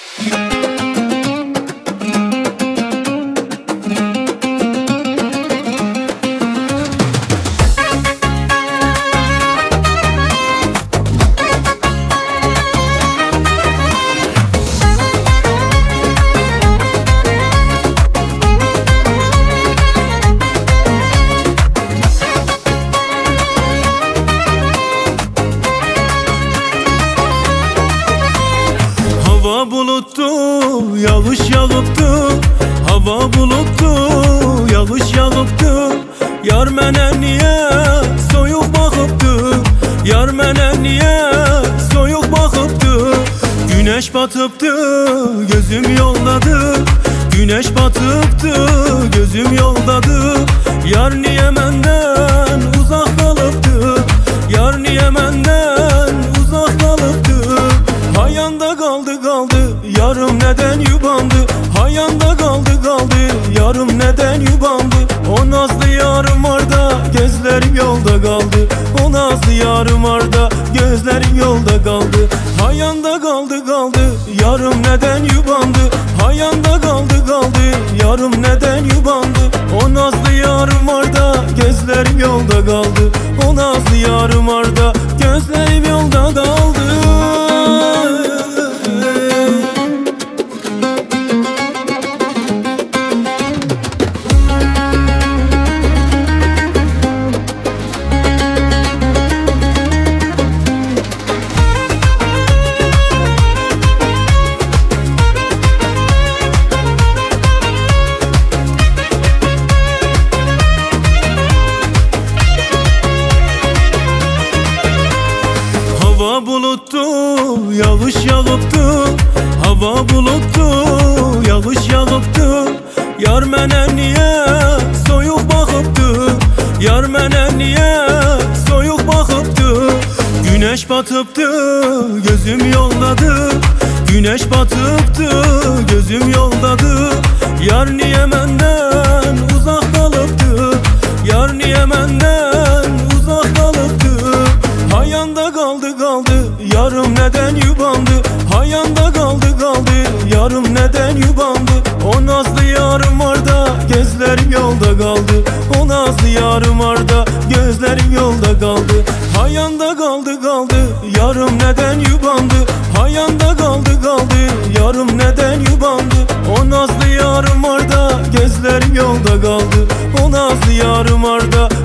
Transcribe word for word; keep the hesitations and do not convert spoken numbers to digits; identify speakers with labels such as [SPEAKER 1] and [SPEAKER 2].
[SPEAKER 1] Hava buluttu, yağış yağıptı. Hava buluttu, yağış yağıptı. Yar mənə niye soyuq baxıbdı? Yar mənə niye soyuq baxıbdı? Güneş batıbdı, gözüm yoldadı. Güneş batıbdı, gözüm yoldadı. Yar niye məndən uzaq qalıbdı? Yar niye məndən uzaq qalıbdı? Hayanda kaldı kaldı, yarım neden yubandı? Hayanda kaldı kaldı, yarım neden yubandı? O nazlı yarım orada, gözlerim yolda kaldı. O nazlı yarım orada, gözlerim yolda kaldı. Hayanda kaldı kaldı, yarım neden yubandı? Hayanda kaldı kaldı, yarım neden yubandı? O nazlı yarım orada, gözlerim yolda kaldı. O nazlı yarım orada, gözlerim yolda kaldı. Hava buluttu, yağış yağıptı. Hava buluttu, yağış yağıptı. Yar mənə niye soyuq baxıbdı? Yar mənə niye soyuq baxıbdı? Güneş batıbdı, gözüm yoldadı. Güneş batıbdı, gözüm yoldadı. Yar niye məndən uzaq qalıbdı? Yar niye məndən uzaq qalıbdı? Hayanda kaldı kaldı, yarım neden yubandı? Hayanda kaldı kaldı, yarım neden yubandı? O nazlı yarım orada, gözlerim yolda kaldı. O nazlı yarım orada, gözlerim yolda kaldı. Hayanda kaldı kaldı, yarım neden yubandı? Hayanda kaldı kaldı, yarım neden yubandı? O nazlı yarım orada, gözlerim yolda kaldı. O nazlı yarım orada,